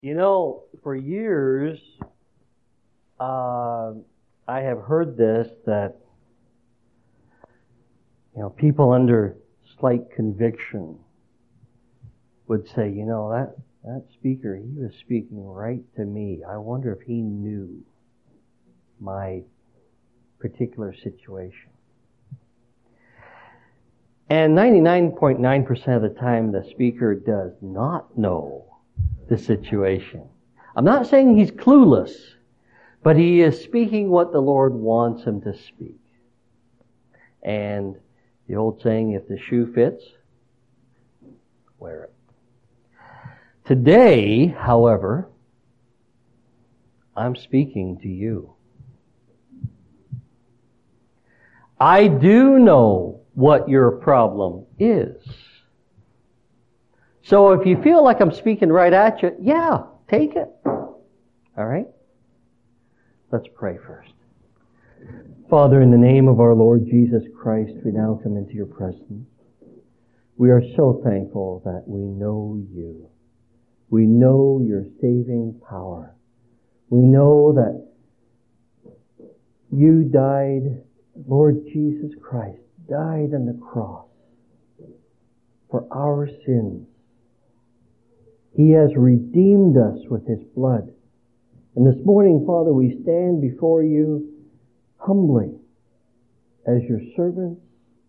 For years, I have heard this, that, people under slight conviction would say, that speaker, he was speaking right to me. I wonder if he knew my particular situation. And 99.9% of the time, the speaker does not know the situation. I'm not saying he's clueless, but he is speaking what the Lord wants him to speak. And the old saying, if the shoe fits, wear it. Today, however, I'm speaking to you. I do know what your problem is. So if you feel like I'm speaking right at you, yeah, take it. All right? Let's pray first. Father, in the name of our Lord Jesus Christ, we now come into your presence. We are so thankful that we know you. We know your saving power. We know that you died, Lord Jesus Christ, died on the cross for our sins. He has redeemed us with His blood. And this morning, Father, we stand before you humbly as your servants,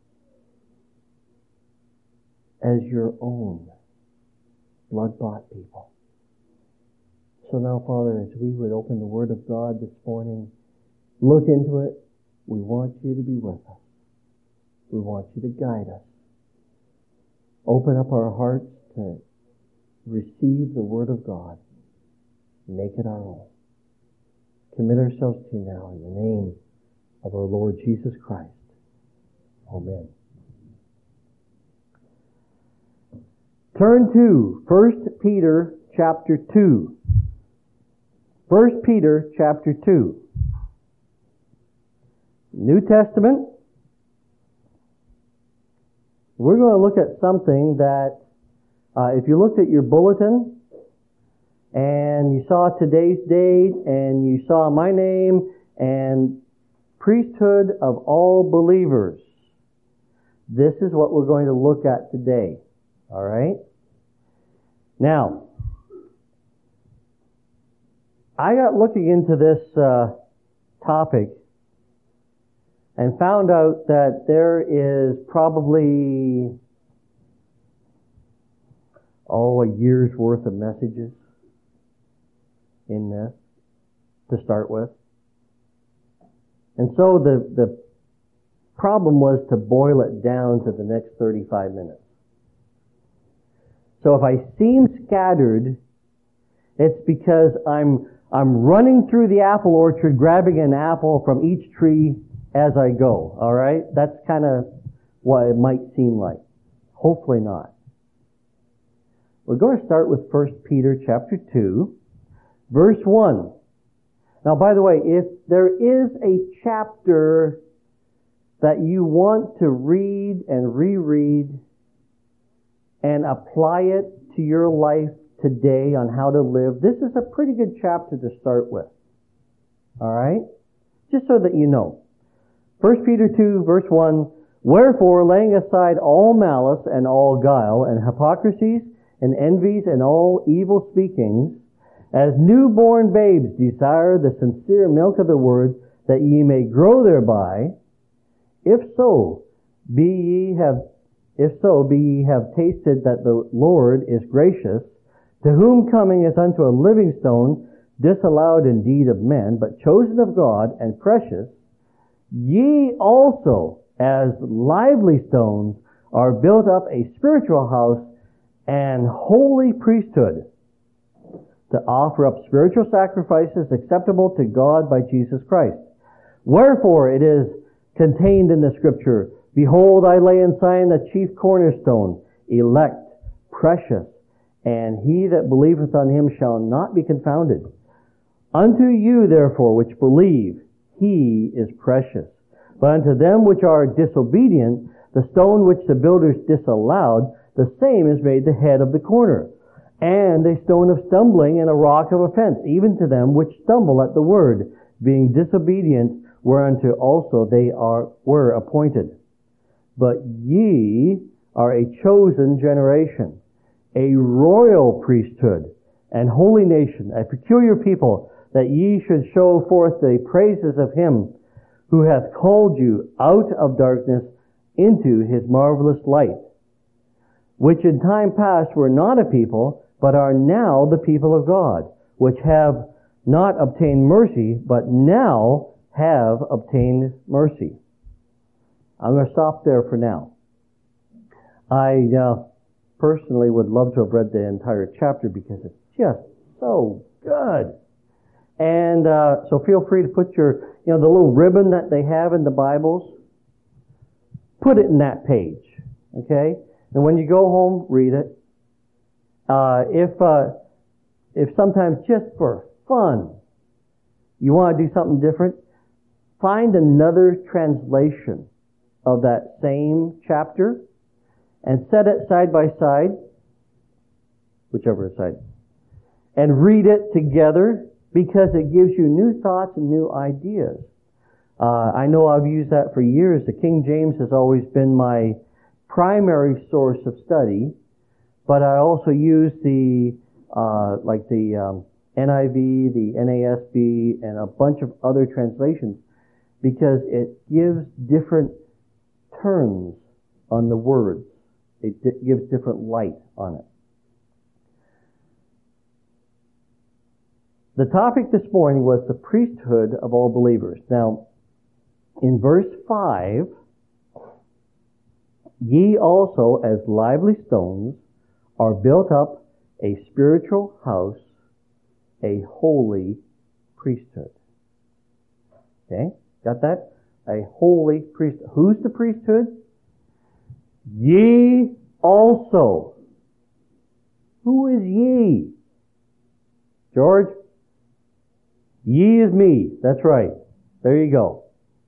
as your own blood-bought people. So now, Father, as we would open the Word of God this morning, look into it, we want you to be with us. We want you to guide us. Open up our hearts to receive the Word of God. Make it our own. Commit ourselves to you now in the name of our Lord Jesus Christ. Amen. Turn to 1 Peter chapter 2. 1 Peter chapter 2. New Testament. We're going to look at something that, if you looked at your bulletin and you saw today's date and you saw my name and priesthood of all believers, this is what we're going to look at today. All right? Now, I got looking into this topic and found out that there is probably, a year's worth of messages in this to start with. And so the problem was to boil it down to the next 35 minutes. So if I seem scattered, it's because I'm running through the apple orchard grabbing an apple from each tree as I go. All right? That's kind of what it might seem like. Hopefully not. We're going to start with 1 Peter chapter 2, verse 1. Now, by the way, if there is a chapter that you want to read and reread and apply it to your life today on how to live, this is a pretty good chapter to start with. All right? Just so that you know. 1 Peter 2, verse 1, Wherefore, laying aside all malice and all guile and hypocrisies and envies and all evil speakings, as newborn babes desire the sincere milk of the word, that ye may grow thereby, if so be ye have tasted that the Lord is gracious, to whom coming is unto a living stone, disallowed indeed of men, but chosen of God and precious, ye also, as lively stones, are built up a spiritual house and holy priesthood, to offer up spiritual sacrifices acceptable to God by Jesus Christ. Wherefore it is contained in the Scripture, Behold, I lay in Zion the chief cornerstone, elect, precious, and he that believeth on him shall not be confounded. Unto you, therefore, which believe, he is precious. But unto them which are disobedient, the stone which the builders disallowed, the same is made the head of the corner, and a stone of stumbling and a rock of offense, even to them which stumble at the word, being disobedient, whereunto also they were appointed. But ye are a chosen generation, a royal priesthood, and holy nation, a peculiar people, that ye should show forth the praises of him who hath called you out of darkness into his marvelous light, which in time past were not a people, but are now the people of God, which have not obtained mercy, but now have obtained mercy. I'm going to stop there for now. I personally would love to have read the entire chapter because it's just so good. And so feel free to put your, the little ribbon that they have in the Bibles, put it in that page, okay? And when you go home, read it. If sometimes just for fun, you want to do something different, find another translation of that same chapter and set it side by side, whichever side, and read it together because it gives you new thoughts and new ideas. I know I've used that for years. The King James has always been my primary source of study, but I also use the NIV, the NASB, and a bunch of other translations because it gives different turns on the words. It gives different light on it. The topic this morning was the priesthood of all believers. Now, in verse 5, ye also as lively stones are built up a spiritual house, a holy priesthood. Okay? Got that? A holy priesthood. Who's the priesthood? Ye also. Who is ye? George? Ye is me. That's right. There you go.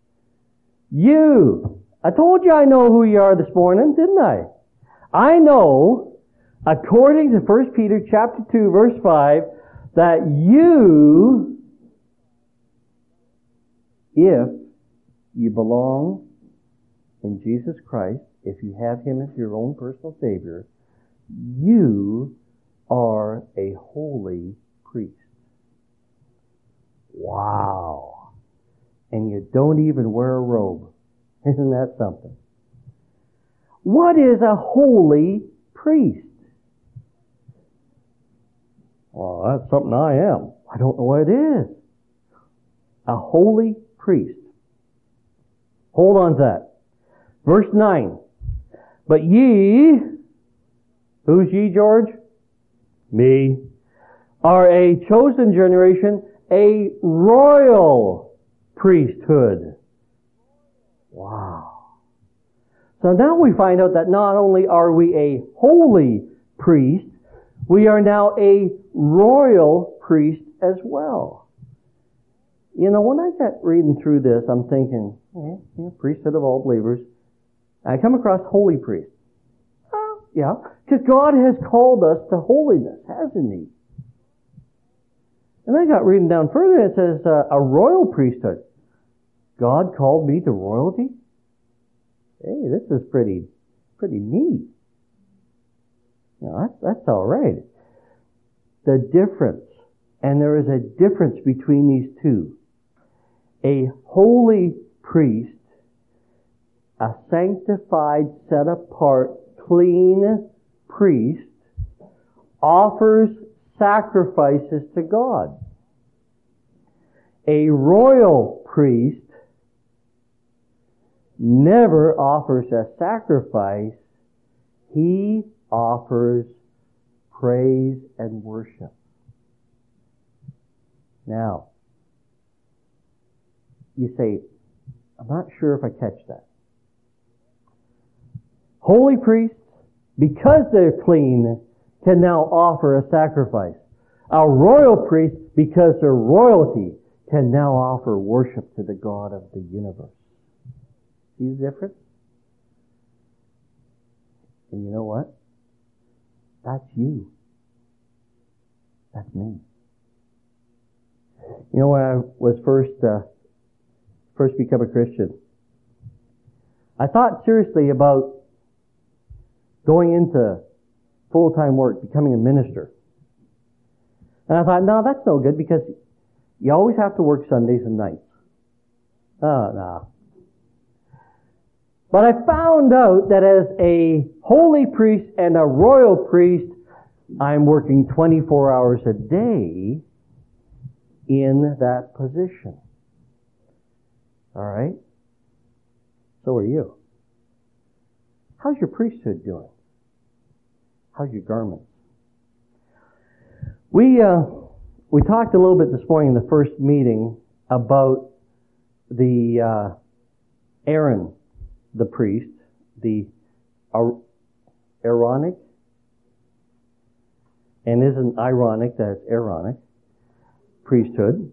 You. I told you I know who you are this morning, didn't I? I know, according to 1 Peter chapter 2, verse 5, that you, if you belong in Jesus Christ, if you have him as your own personal Savior, you are a holy priest. Wow. And you don't even wear a robe. Isn't that something? What is a holy priest? Well, that's something I am. I don't know what it is. A holy priest. Hold on to that. Verse 9. But ye, who's ye, George? Me. Are a chosen generation, a royal priesthood. Wow. So now we find out that not only are we a holy priest, we are now a royal priest as well. When I got reading through this, I'm thinking, priesthood of all believers. I come across holy priest. Yeah, because God has called us to holiness, hasn't he? And I got reading down further, it says a royal priesthood. God called me to royalty? Hey, this is pretty neat. That's all right. The difference, and there is a difference between these two. A holy priest, a sanctified, set apart, clean priest, offers sacrifices to God. A royal priest never offers a sacrifice. He offers praise and worship. Now, you say, I'm not sure if I catch that. Holy priests, because they're clean, can now offer a sacrifice. A royal priest, because they're royalty, can now offer worship to the God of the universe. See the difference? And you know what? That's you. That's me. You know, when I was first become a Christian, I thought seriously about going into full-time work, becoming a minister. And I thought, no, that's no good because you always have to work Sundays and nights. Oh, no. But I found out that as a holy priest and a royal priest, I'm working 24 hours a day in that position. All right? So are you. How's your priesthood doing? How's your garments? We talked a little bit this morning in the first meeting about the Aaron, the priest, the Aaronic, and isn't ironic that it's Aaronic priesthood.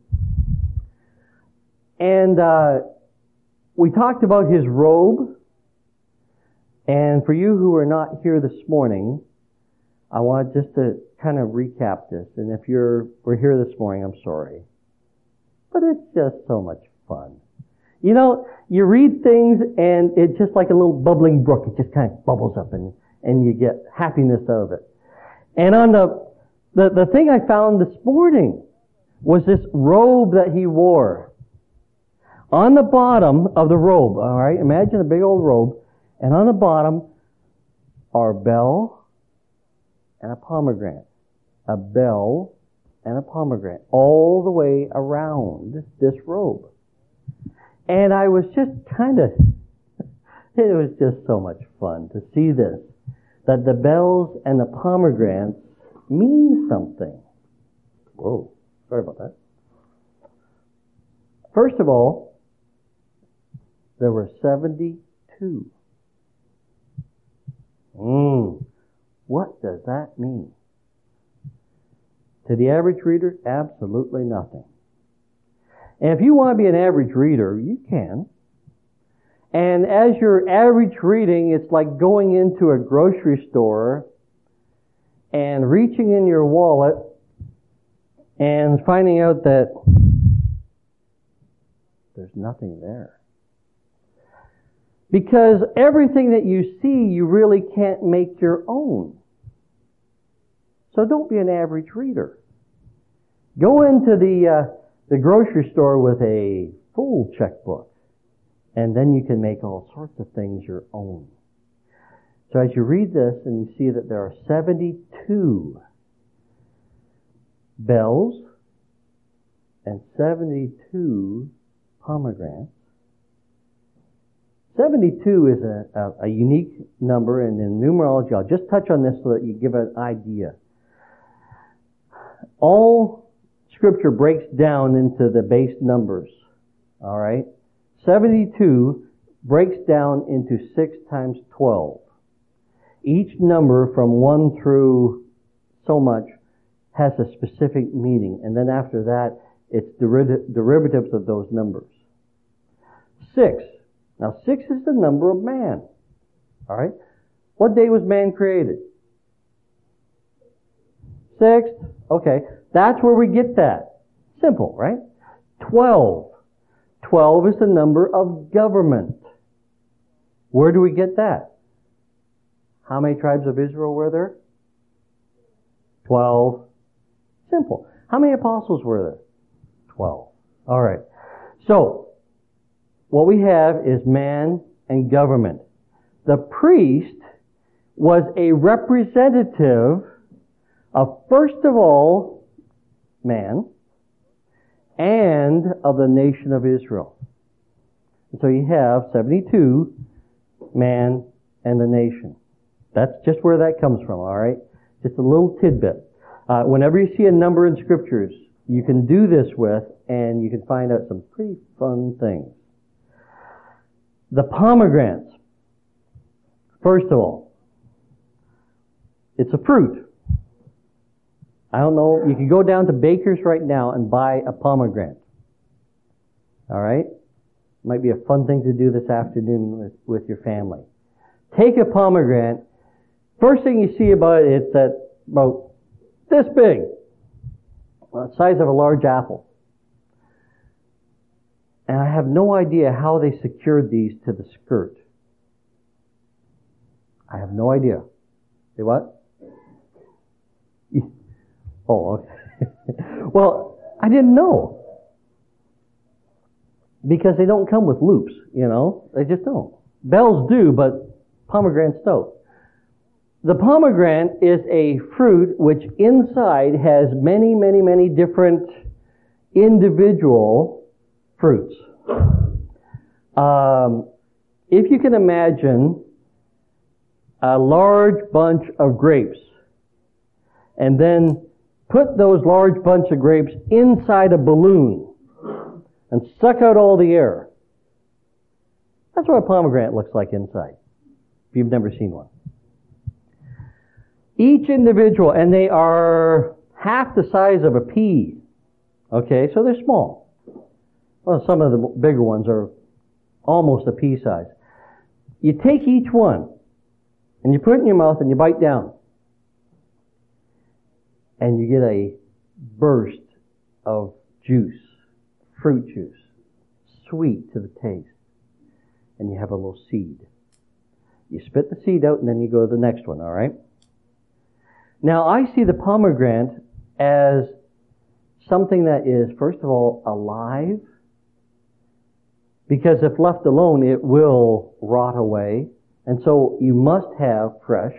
And we talked about his robe. And for you who are not here this morning, I want just to kind of recap this. And if we're here this morning, I'm sorry. But it's just so much fun. You know, you read things and it's just like a little bubbling brook. It just kind of bubbles up and you get happiness out of it. And on the thing I found this morning was this robe that he wore. On the bottom of the robe, all right, imagine a big old robe, and on the bottom are a bell and a pomegranate. A bell and a pomegranate all the way around this robe. And I was just it was just so much fun to see this, that the bells and the pomegranates mean something. Whoa, sorry about that. First of all, there were 72. What does that mean? To the average reader, absolutely nothing. And if you want to be an average reader, you can. And as you're average reading, it's like going into a grocery store and reaching in your wallet and finding out that there's nothing there. Because everything that you see, you really can't make your own. So don't be an average reader. Go into the grocery store with a full checkbook, and then you can make all sorts of things your own. So as you read this and you see that there are 72 bells and 72 pomegranates, 72 is a unique number, and in numerology, I'll just touch on this so that you give an idea. All Scripture breaks down into the base numbers, all right? 72 breaks down into 6 times 12. Each number from 1 through so much has a specific meaning, and then after that, it's derivatives of those numbers. 6. Now, 6 is the number of man. All right? What day was man created? 6th. Okay. That's where we get that. Simple, right? 12. 12 is the number of government. Where do we get that? How many tribes of Israel were there? 12. Simple. How many apostles were there? 12. All right. So, what we have is man and government. The priest was a representative of, first of all, man, and of the nation of Israel. And so you have 72, man and the nation. That's just where that comes from, all right? Just a little tidbit. Whenever you see a number in Scriptures, you can do this with, and you can find out some pretty fun things. The pomegranates. First of all, it's a fruit. I don't know, you can go down to Baker's right now and buy a pomegranate. All right? Might be a fun thing to do this afternoon with your family. Take a pomegranate. First thing you see about it, it's about this big. the size of a large apple. And I have no idea how they secured these to the skirt. I have no idea. Say what? Oh, okay. Well, I didn't know. Because they don't come with loops, you know. They just don't. Bells do, but pomegranates don't. The pomegranate is a fruit which inside has many, many, many different individual fruits. If you can imagine a large bunch of grapes and then put those large bunch of grapes inside a balloon and suck out all the air. That's what a pomegranate looks like inside, if you've never seen one. Each individual, and they are half the size of a pea. Okay, so they're small. Well, some of the bigger ones are almost a pea size. You take each one, and you put it in your mouth, and you bite down. And you get a burst of juice, fruit juice, sweet to the taste. And you have a little seed. You spit the seed out, and then you go to the next one, all right? Now, I see the pomegranate as something that is, first of all, alive, because if left alone, it will rot away, and so you must have fresh.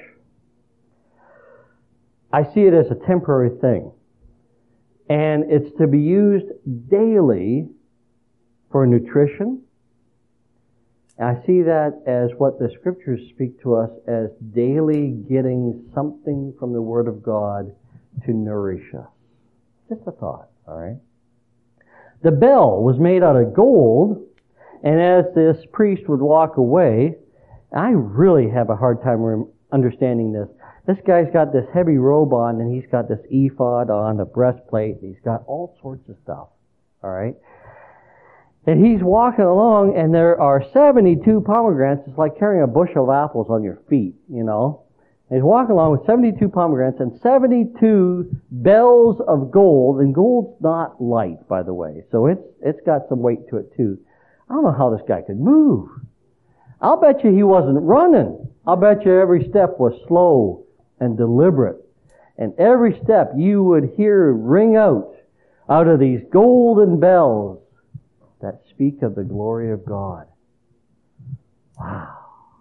I see it as a temporary thing, and it's to be used daily for nutrition. I see that as what the Scriptures speak to us as daily getting something from the Word of God to nourish us. Just a thought, all right? The bell was made out of gold, and as this priest would walk away, I really have a hard time understanding this. This guy's got this heavy robe on, and he's got this ephod on, a breastplate, and he's got all sorts of stuff, all right? And he's walking along, and there are 72 pomegranates. It's like carrying a bushel of apples on your feet, you know. And he's walking along with 72 pomegranates and 72 bells of gold. And gold's not light, by the way, so it's got some weight to it too. I don't know how this guy could move. I'll bet you he wasn't running. I'll bet you every step was slow and deliberate. And every step you would hear ring out of these golden bells that speak of the glory of God. Wow.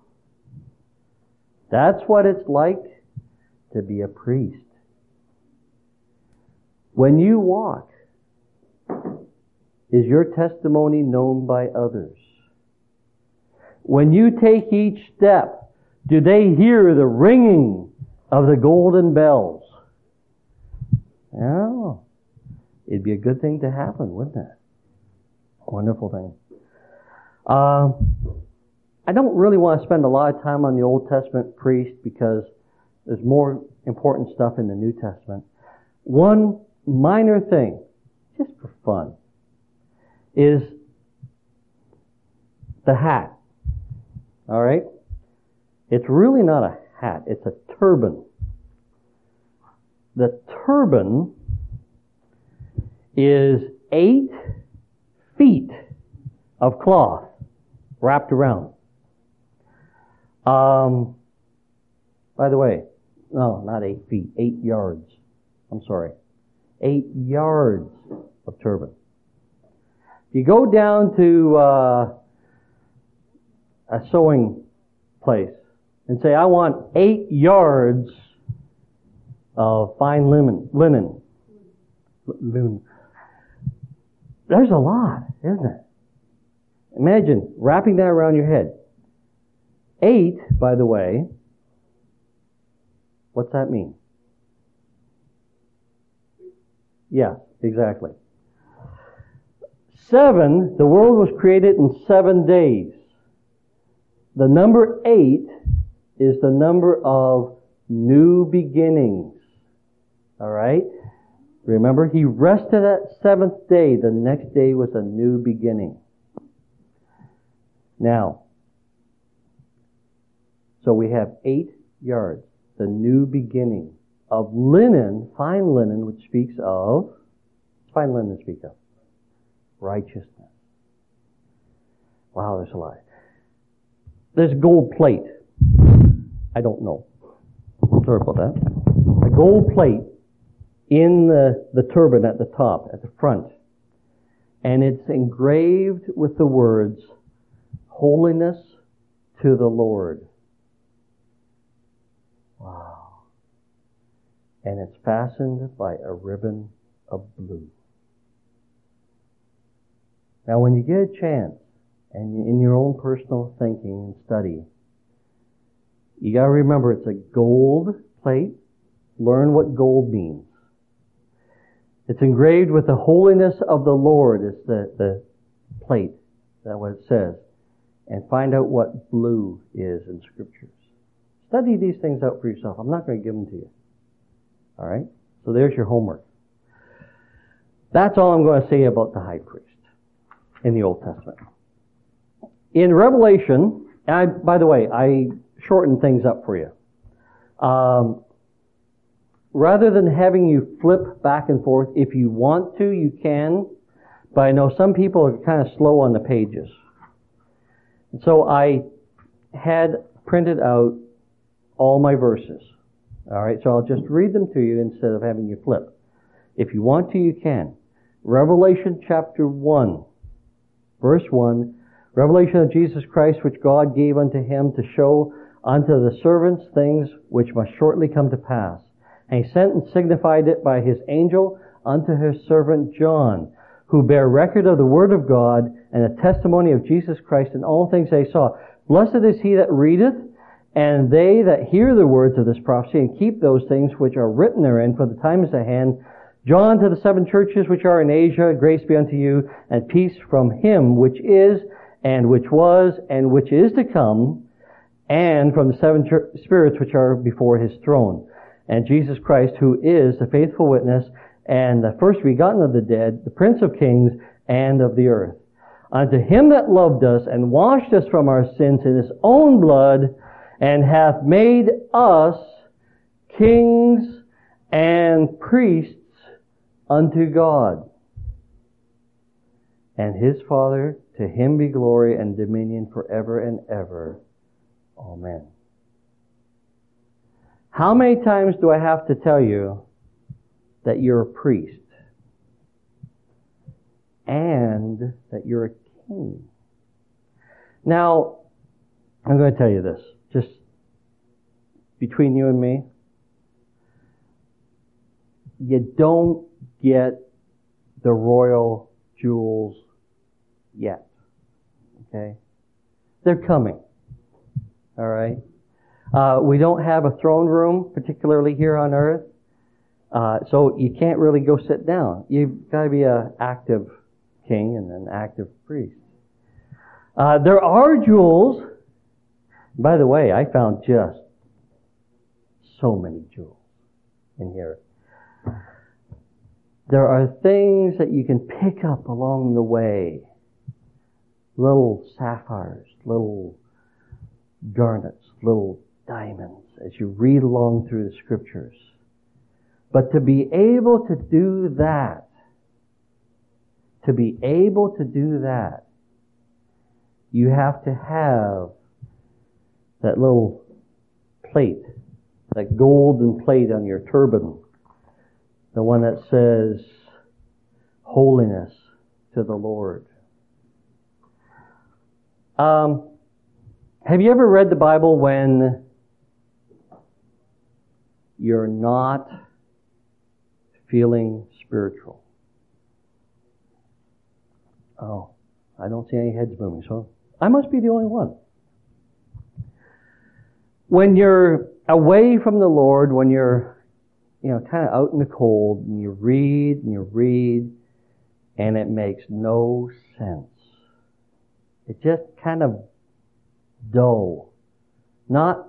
That's what it's like to be a priest. When you walk, is your testimony known by others? When you take each step, do they hear the ringing of the golden bells? Oh, it'd be a good thing to happen, wouldn't it? Wonderful thing. I don't really want to spend a lot of time on the Old Testament priest because there's more important stuff in the New Testament. One minor thing, just for fun, is the hat. All right? It's really not a hat. It's a turban. The turban is 8 feet of cloth wrapped around. By the way, no, not 8 feet, 8 yards. I'm sorry. 8 yards of turban. If you go down to a sewing place and say, I want 8 yards of fine linen. There's a lot, isn't it? Imagine wrapping that around your head. 8, by the way, what's that mean? Yeah, exactly. 7, the world was created in 7 days. The number 8 is the number of new beginnings. All right? Remember, he rested that 7th day. The next day was a new beginning. Now, so we have 8 yards, the new beginning of linen, fine linen, which speaks of fine linen to speak of. Righteousness. Wow, there's a lot. There's gold plate. I don't know. Sorry about that. A gold plate in the turban at the top, at the front. And it's engraved with the words, Holiness to the Lord. Wow. And it's fastened by a ribbon of blue. Now when you get a chance, and in your own personal thinking and study, you got to remember it's a gold plate. Learn what gold means. It's engraved with the holiness of the Lord is the plate. That's what it says. And find out what blue is in Scriptures. Study these things out for yourself. I'm not going to give them to you. All right? So there's your homework. That's all I'm going to say about the high priest in the Old Testament. In Revelation, by the way, I shortened things up for you. Rather than having you flip back and forth, if you want to, you can. But I know some people are kind of slow on the pages. And so I had printed out all my verses. All right, so I'll just read them to you instead of having you flip. If you want to, you can. Revelation chapter 1, verse 1. Revelation of Jesus Christ, which God gave unto him to show unto the servants things which must shortly come to pass. And he sent and signified it by his angel unto his servant John, who bear record of the word of God and the testimony of Jesus Christ in all things they saw. Blessed is he that readeth, and they that hear the words of this prophecy, and keep those things which are written therein, for the time is at hand. John to the 7 churches which are in Asia, grace be unto you, and peace from him which is, and which was, and which is to come, and from the 7 spirits which are before his throne. And Jesus Christ, who is the faithful witness, and the first begotten of the dead, the Prince of kings, and of the earth. Unto him that loved us, and washed us from our sins in his own blood, and hath made us kings and priests unto God. And his Father, to him be glory and dominion forever and ever. Amen. How many times do I have to tell you that you're a priest and that you're a king? Now, I'm going to tell you this, just between you and me. You don't get the royal jewels yet. Okay? They're coming. All right? We don't have a throne room, particularly here on earth. So you can't really go sit down. You've got to be an active king and an active priest. There are jewels. By the way, I found just so many jewels in here. There are things that you can pick up along the way. Little sapphires, little garnets, little diamonds as you read along through the Scriptures. But to be able to do that, you have to have that little plate, that golden plate on your turban, the one that says, Holiness to the Lord. Have you ever read the Bible when you're not feeling spiritual? Oh, I don't see any heads moving, so I must be the only one. When you're away from the Lord, when you're, kind of out in the cold, and you read, and it makes no sense. It's just kind of dull. Not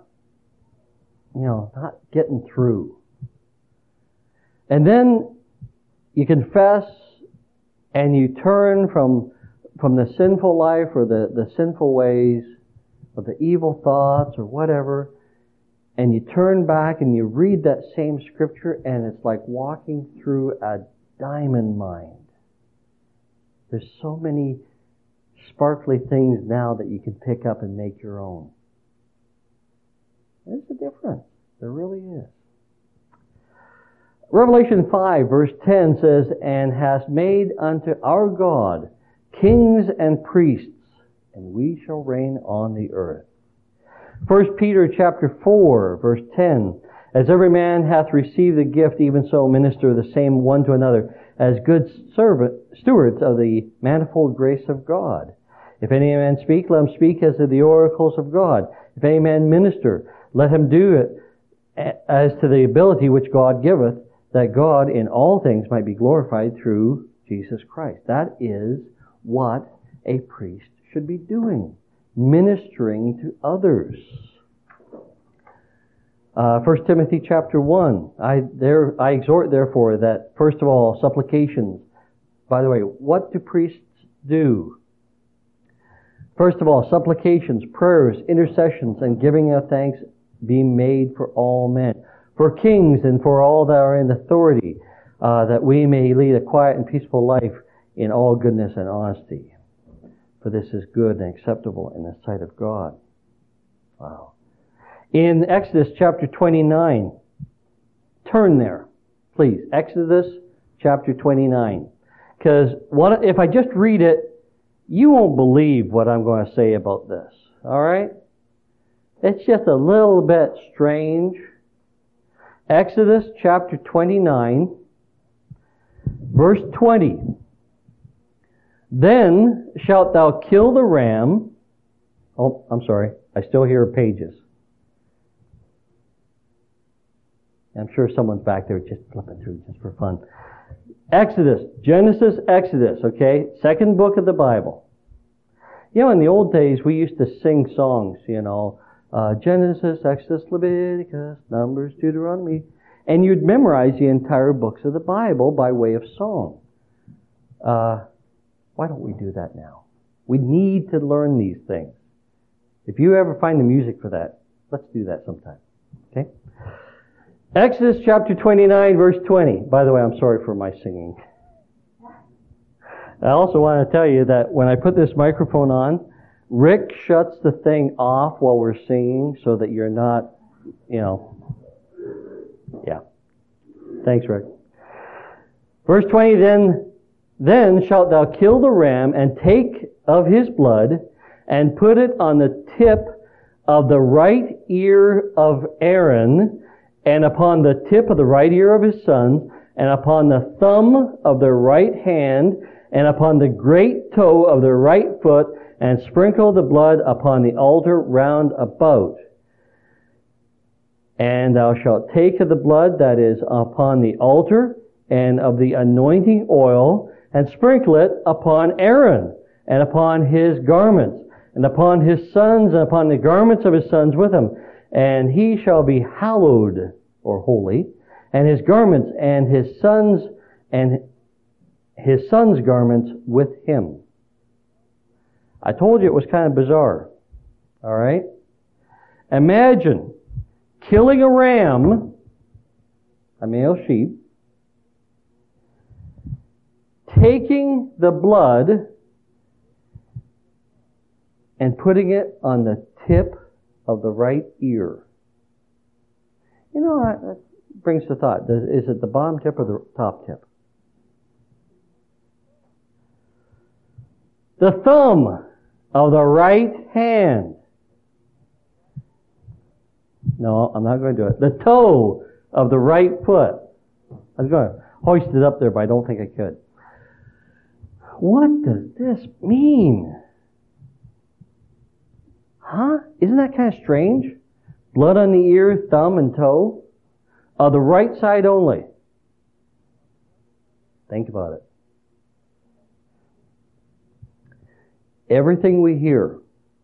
getting through. And then you confess and you turn from the sinful life or the sinful ways or the evil thoughts or whatever, and you turn back and you read that same Scripture, and it's like walking through a diamond mind. There's so many sparkly things now that you can pick up and make your own. There's a difference. There really is. Revelation 5 verse 10 says, "And hast made unto our God kings and priests, and we shall reign on the earth." 1 Peter chapter 4 verse 10, "As every man hath received a gift, even so minister the same one to another, as good stewards of the manifold grace of God. If any man speak, let him speak as of the oracles of God. If any man minister, let him do it as to the ability which God giveth, that God in all things might be glorified through Jesus Christ." That is what a priest should be doing, ministering to others. 1 Timothy chapter 1, I exhort therefore that, first of all, supplications. By the way, what do priests do? First of all, supplications, prayers, intercessions, and giving of thanks be made for all men, for kings and for all that are in authority, that we may lead a quiet and peaceful life in all goodness and honesty. For this is good and acceptable in the sight of God. Wow. In Exodus chapter 29, turn there, please. Exodus chapter 29. Because if I just read it, you won't believe what I'm going to say about this. All right? It's just a little bit strange. Exodus chapter 29, verse 20. "Then shalt thou kill the ram." Oh, I'm sorry. I still hear pages. I'm sure someone's back there just flipping through just for fun. Exodus, Genesis, Exodus, okay? Second book of the Bible. You know, in the old days, we used to sing songs, Genesis, Exodus, Leviticus, Numbers, Deuteronomy. And you'd memorize the entire books of the Bible by way of song. Why don't we do that now? We need to learn these things. If you ever find the music for that, let's do that sometime. Okay? Exodus chapter 29, verse 20. By the way, I'm sorry for my singing. I also want to tell you that when I put this microphone on, Rick shuts the thing off while we're singing so that you're not, yeah. Thanks, Rick. Verse 20, Then shalt thou kill the ram and take of his blood and put it on the tip of the right ear of Aaron, and upon the tip of the right ear of his sons, and upon the thumb of their right hand, and upon the great toe of their right foot, and sprinkle the blood upon the altar round about. And thou shalt take of the blood that is upon the altar, and of the anointing oil, and sprinkle it upon Aaron, and upon his garments, and upon his sons, and upon the garments of his sons with him. And he shall be hallowed, or holy, and his garments, and his sons' garments with him. I told you it was kind of bizarre. All right? Imagine killing a ram, a male sheep, taking the blood and putting it on the tip of the right ear. That brings to thought. Is it the bottom tip or the top tip? The thumb of the right hand. No, I'm not going to do it. The toe of the right foot. I was going to hoist it up there, but I don't think I could. What does this mean? Huh? Isn't that kind of strange? Blood on the ear, thumb, and toe. The right side only. Think about it. Everything we hear,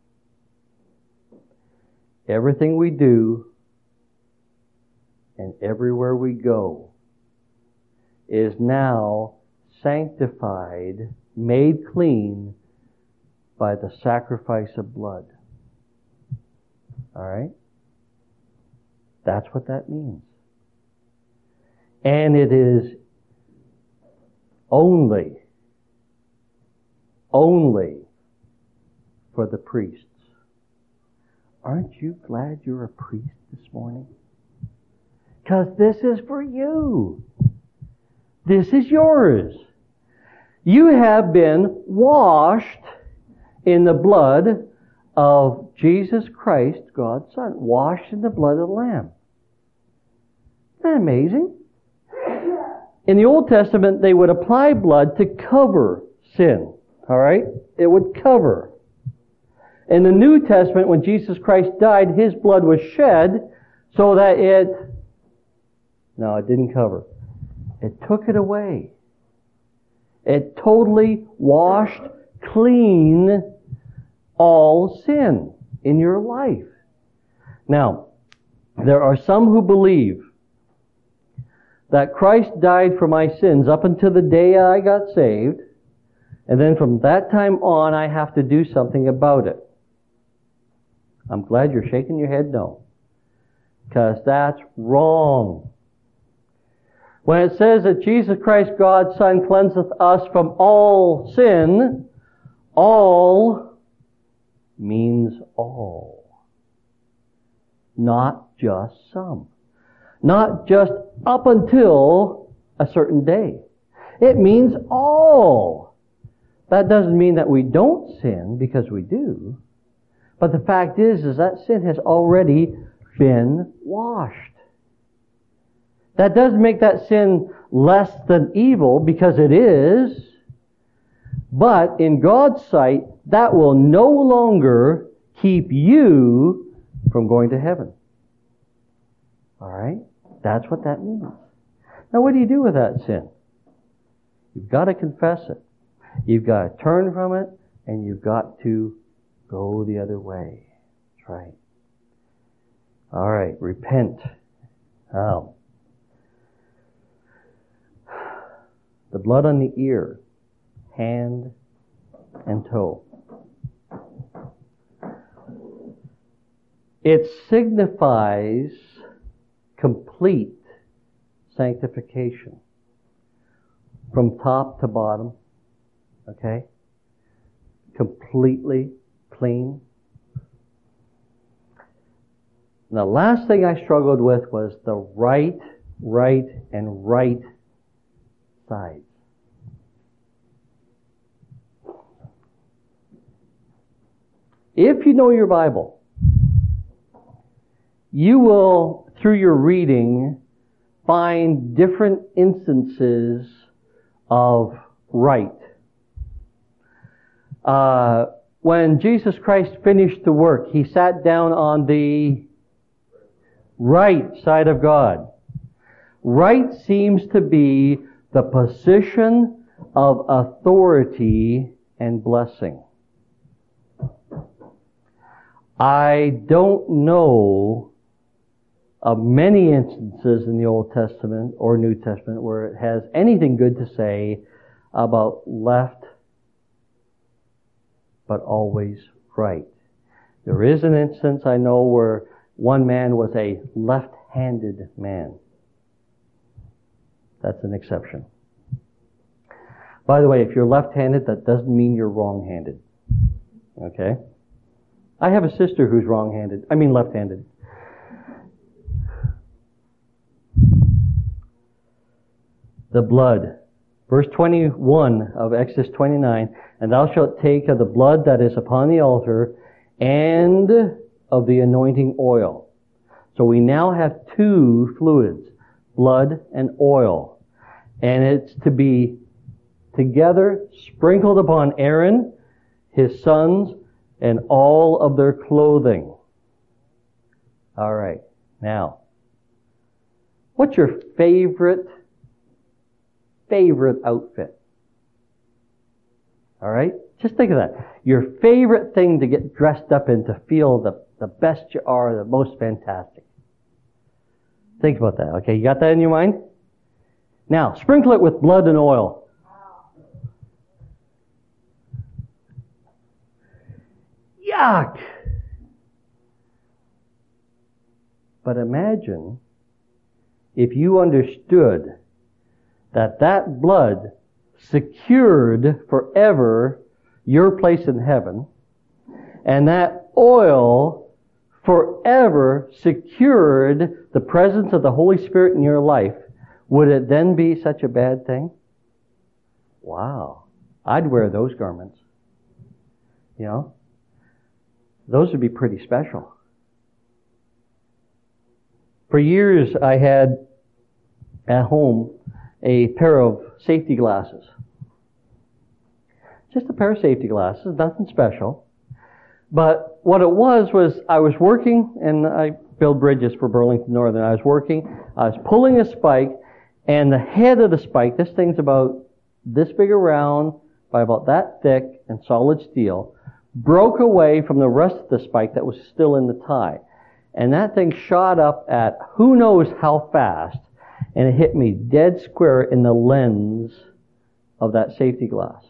everything we do, and everywhere we go is now sanctified, made clean by the sacrifice of blood. All right? That's what that means. And it is only for the priests. Aren't you glad you're a priest this morning? Because this is for you. This is yours. You have been washed in the blood of Jesus Christ, God's Son. Washed in the blood of the Lamb. Isn't that amazing? In the Old Testament, they would apply blood to cover sin. All right? It would cover. In the New Testament, when Jesus Christ died, His blood was shed so that it didn't cover. It took it away. It totally washed clean all sin in your life. Now, there are some who believe that Christ died for my sins up until the day I got saved, and then from that time on I have to do something about it. I'm glad you're shaking your head no, because that's wrong. When it says that Jesus Christ, God's Son, cleanseth us from all sin, all means all. Not just some. Not just up until a certain day. It means all. That doesn't mean that we don't sin, because we do. But the fact is that sin has already been washed. That doesn't make that sin less than evil, because it is. But in God's sight, that will no longer keep you from going to heaven. All right? That's what that means. Now, what do you do with that sin? You've got to confess it. You've got to turn from it, and you've got to go the other way. That's right. All right, repent. Now, the blood on the ear, hand, and toe. It signifies complete sanctification from top to bottom. Okay? Completely clean. And the last thing I struggled with was the right sides. If you know your Bible, you will, through your reading, find different instances of right. When Jesus Christ finished the work, He sat down on the right side of God. Right seems to be the position of authority and blessing. I don't know of many instances in the Old Testament or New Testament where it has anything good to say about left, but always right. There is an instance I know where one man was a left-handed man. That's an exception. By the way, if you're left-handed, that doesn't mean you're wrong-handed. Okay? I have a sister who's left-handed. The blood. Verse 21 of Exodus 29, and thou shalt take of the blood that is upon the altar and of the anointing oil. So we now have two fluids, blood and oil. And it's to be together sprinkled upon Aaron, his sons, and all of their clothing. All right. Now, what's your favorite outfit? All right? Just think of that. Your favorite thing to get dressed up in to feel the best you are, the most fantastic. Think about that. Okay, you got that in your mind? Now, sprinkle it with blood and oil. Yuck! But imagine if you understood that blood secured forever your place in heaven, and that oil forever secured the presence of the Holy Spirit in your life, would it then be such a bad thing? Wow. I'd wear those garments. You know? Those would be pretty special. For years I had at home a pair of safety glasses. Just a pair of safety glasses, nothing special. But what it was I was working, and I build bridges for Burlington Northern. I was pulling a spike, and the head of the spike, this thing's about this big around by about that thick and solid steel, broke away from the rest of the spike that was still in the tie. And that thing shot up at who knows how fast, and it hit me dead square in the lens of that safety glass.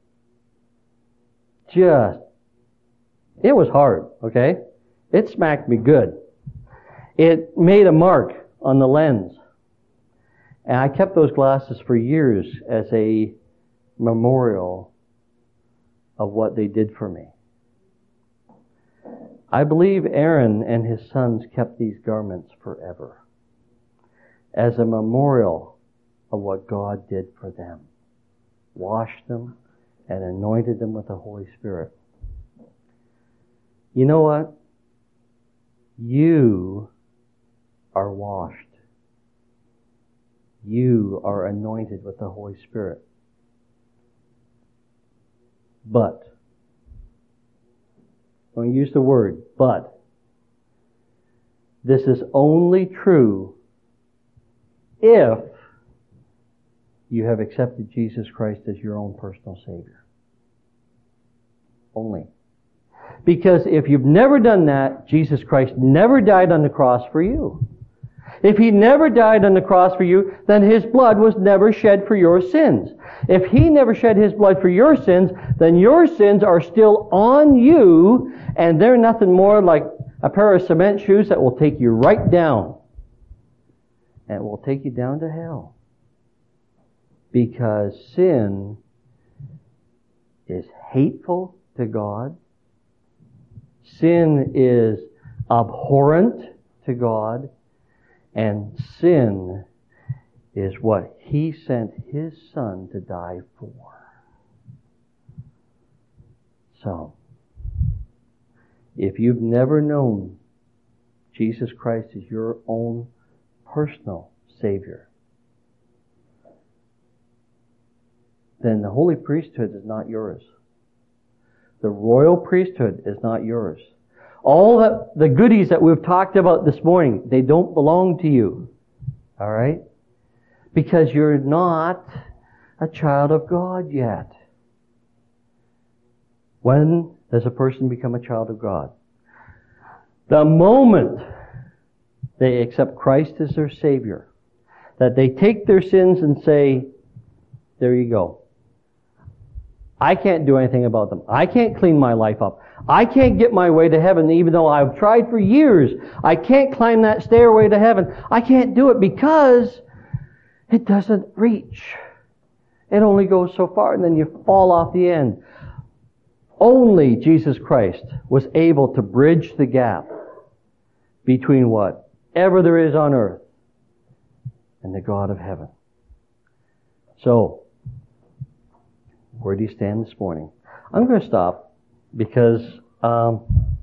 It was hard, okay? It smacked me good. It made a mark on the lens. And I kept those glasses for years as a memorial of what they did for me. I believe Aaron and his sons kept these garments forever as a memorial of what God did for them. Washed them and anointed them with the Holy Spirit. You know what? You are washed. You are anointed with the Holy Spirit. But, I'm going to use the word, but, this is only true if you have accepted Jesus Christ as your own personal Savior. Only. Because if you've never done that, Jesus Christ never died on the cross for you. If He never died on the cross for you, then His blood was never shed for your sins. If He never shed His blood for your sins, then your sins are still on you, and they're nothing more like a pair of cement shoes that will take you right down. And it will take you down to hell. Because sin is hateful to God. Sin is abhorrent to God. And sin is what He sent His Son to die for. So, if you've never known Jesus Christ as your own personal Savior, then the holy priesthood is not yours. The royal priesthood is not yours. All the goodies that we've talked about this morning, they don't belong to you. All right? Because you're not a child of God yet. When does a person become a child of God? The moment they accept Christ as their Savior. That they take their sins and say, there you go. I can't do anything about them. I can't clean my life up. I can't get my way to heaven even though I've tried for years. I can't climb that stairway to heaven. I can't do it because it doesn't reach. It only goes so far and then you fall off the end. Only Jesus Christ was able to bridge the gap between whatever there is on earth and the God of heaven. So, where do you stand this morning? I'm going to stop because I've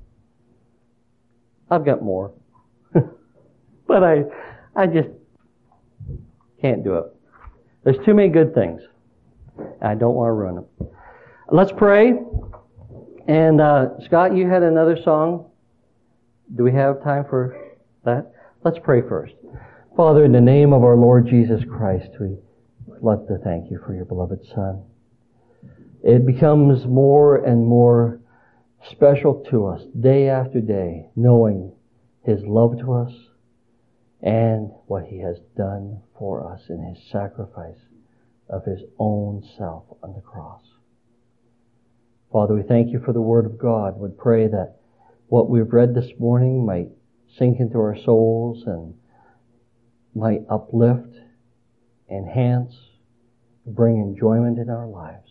got more. But I just can't do it. There's too many good things. I don't want to ruin them. Let's pray. And Scott, you had another song. Do we have time for that? Let's pray first. Father, in the name of our Lord Jesus Christ, we would love to thank you for your beloved Son. It becomes more and more special to us day after day, knowing His love to us and what He has done for us in His sacrifice of His own self on the cross. Father, we thank you for the Word of God. We pray that what we've read this morning might sink into our souls and might uplift, enhance, bring enjoyment in our lives.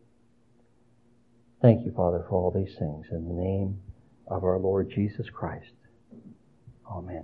Thank you, Father, for all these things. In the name of our Lord Jesus Christ. Amen.